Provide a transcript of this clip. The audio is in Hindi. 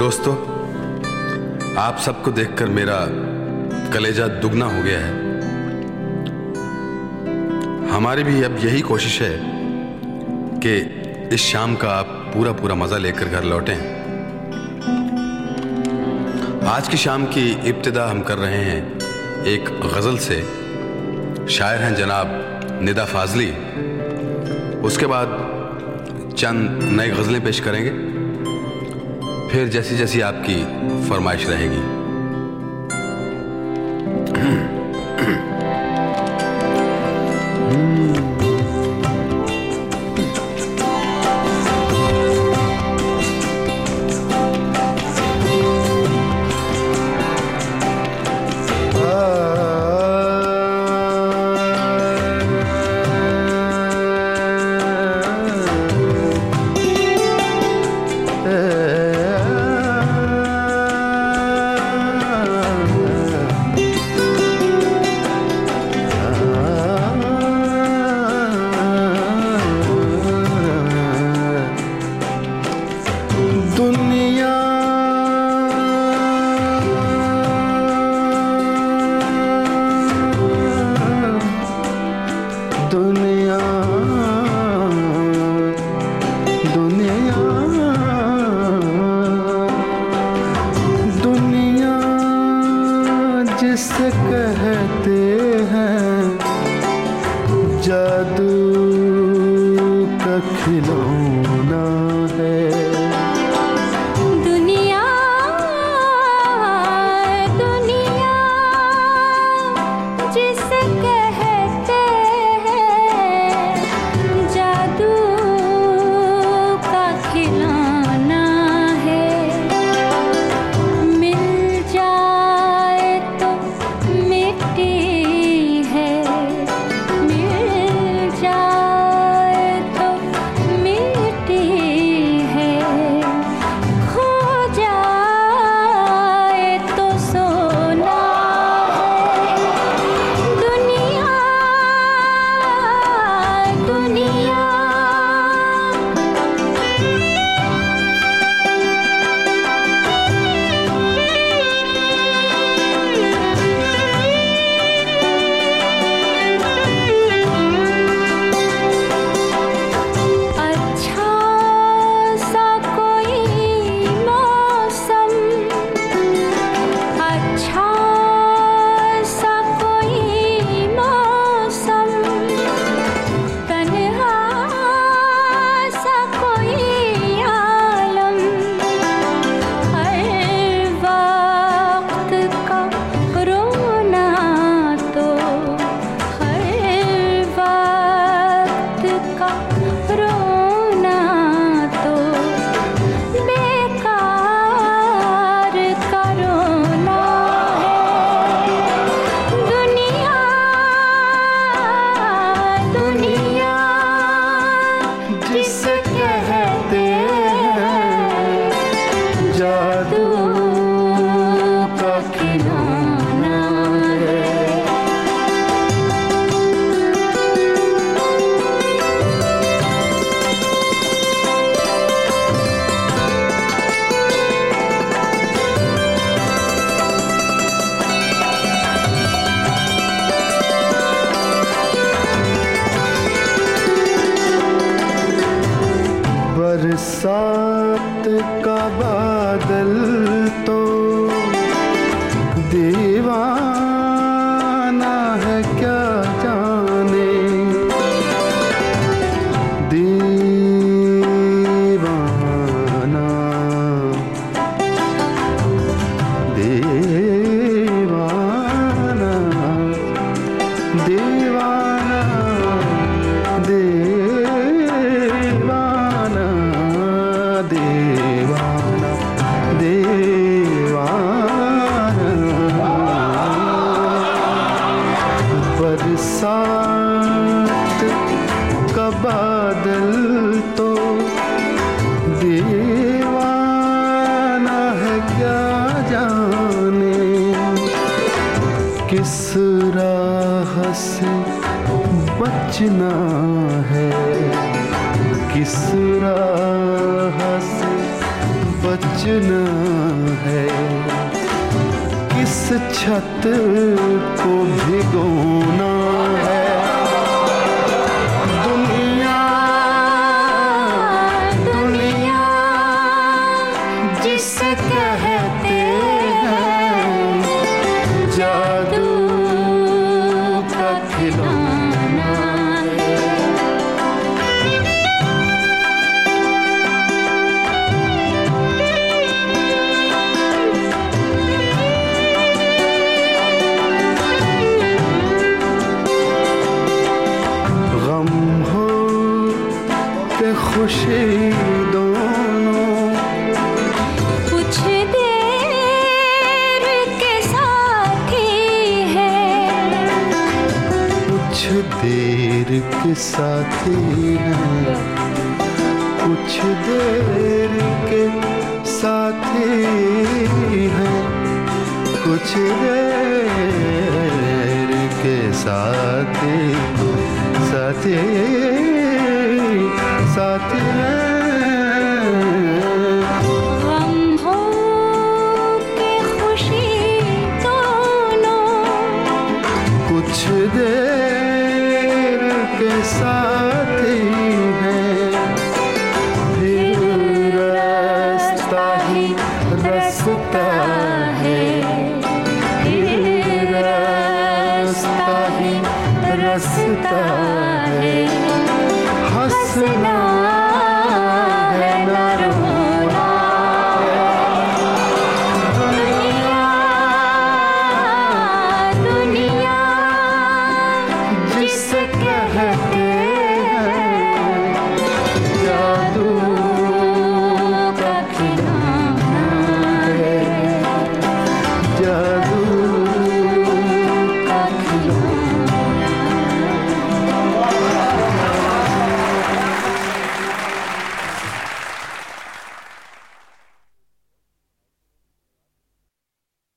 दोस्तों, आप सबको देखकर मेरा कलेजा दुगना हो गया है। हमारी भी अब यही कोशिश है कि इस शाम का आप पूरा मज़ा लेकर घर लौटें। आज की शाम की इब्तिदा हम कर रहे हैं एक गज़ल से। शायर हैं जनाब निदा फाजली। उसके बाद चंद नई गज़लें पेश करेंगे, फिर जैसी जैसी आपकी फरमाइश रहेगी। जिसे कहते हैं जादू का खिलौना है। दुनिया दुनिया जिसे कहते हैं जादू का खिलौना है। मिल जाए तो मिट्टी है, मिल जाए तो मिट्टी है, खो जाए तो सोना है। दुनिया दुनिया अच्छा सा कोई मौसम, अच्छा सा कोई मौसम, तन्हा सा कोई आलम, हर वक्त का रोना तो, हर वक्त का रोना तो बेकार का रोना है। दुनिया दुनिया जिसे कहते हैं जादू का खिलौना है। बरसात का बादल तो दीवाना है क्या जाने, दीवाना दीवाना दीवाना दीवाना दीवाना दीवाना। बरसात का बादल तो दीवाना है क्या जाने, किस राह से बचना है, किस राह से बचना है, किस छत को भिगोना है। दुनिया दुनिया जिसे कहते हैं जादू का खिलौना है। गम हो के खुशी दोनों कुछ देर के साथ ही है, कुछ देर के साथी हैं, कुछ देर के साथी हैं, कुछ देर के साथी साथी साथी हैं। गम हो के खुशी दोनों कुछ देर के साथी हैं, फिर रास्ता ही रास्ता है, फिर रास्ता ही रास्ता है। हंसना है न रोना, दुनिया दुनिया जिसे कहते हैं जादू का खिलौना है, जादू